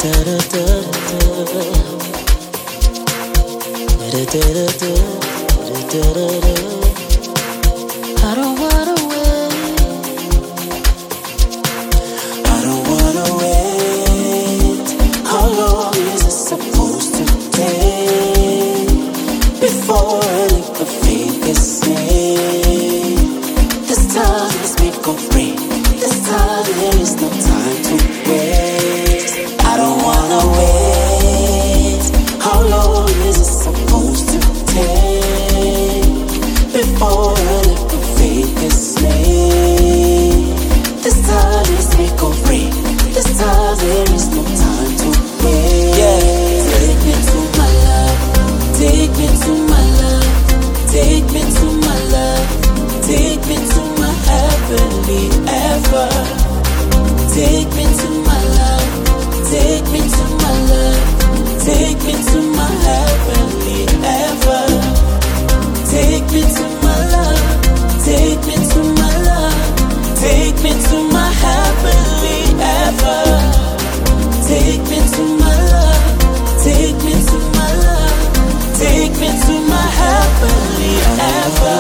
I don't wanna wait. I don't wanna wait. How long is it supposed to take before a leap of faith is made? This time is make or break. This time there is no time to waste. I don't wanna wait. How long is it supposed to take before a leap of faith is made? This time is make or break. This time there is no time to wait. Yeah. Take me to my love. Take me to my love. Take me to my love. Take me to my heavenly ever. Take me to my love. Take me to my love. Take me to my heavenly ever. Take me to my love. Take me to my love. Take me to my heavenly ever. Take me to my love. Take me to my love. Take me to my heavenly ever.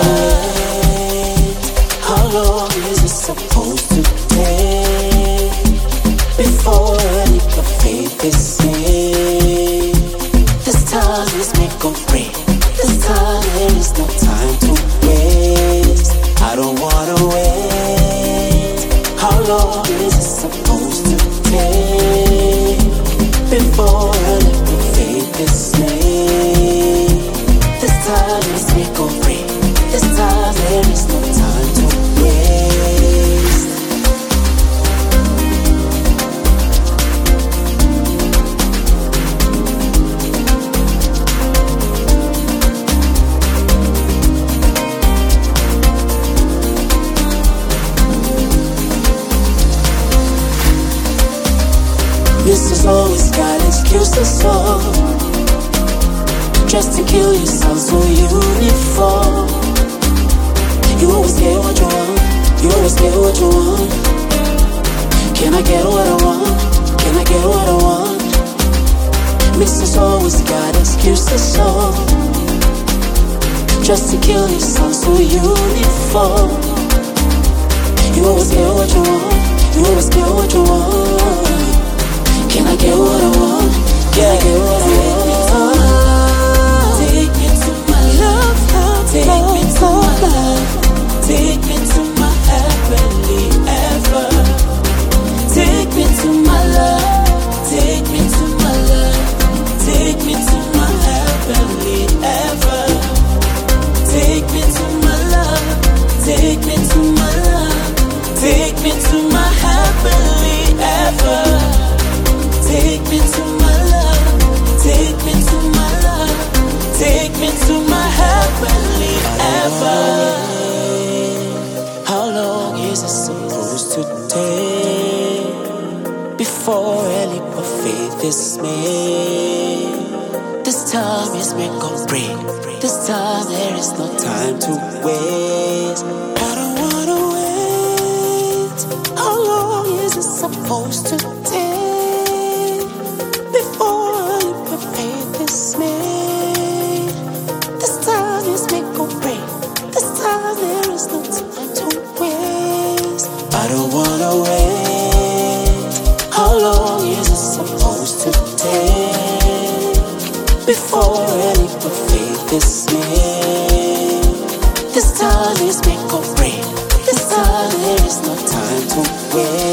How long is it supposed to take before a leap of faith is made? This time is make or break. This time there is no time to waste. I don't wanna wait. How long is it supposed to take before a leap of faith is made? This time is make or break. This time there is no time to waste. This is always got excuses for just to kill you, sound so uniform. You always get what you want. You always get what you want. Can I get what I want? Can I get what I want? Mrs. always got excuses so just to kill you, sound so uniform. You always get what you want. You always get what you want. Can I get what I want? Can I get what I want? Take me to my love. Take me to my love. Take me to my heavenly ever. Take me to my love. Take me to my love. Take me to my heavenly ever. Take me to my love. Take me to my love. Take me to my heavenly ever. Take me to my love. Take me to my love. Take me to my heavenly ever. How long is it supposed to take before a leap of faith is made? This time is make or break. This time there is no time to waste. I don't wanna wait. How long is it supposed to take before a leap of faith is made? This time is make or break. This time there is no time to waste. I don't wanna wait. How long is it supposed to take before a leap of faith is made? This time is make or break. This time there is no time to wait.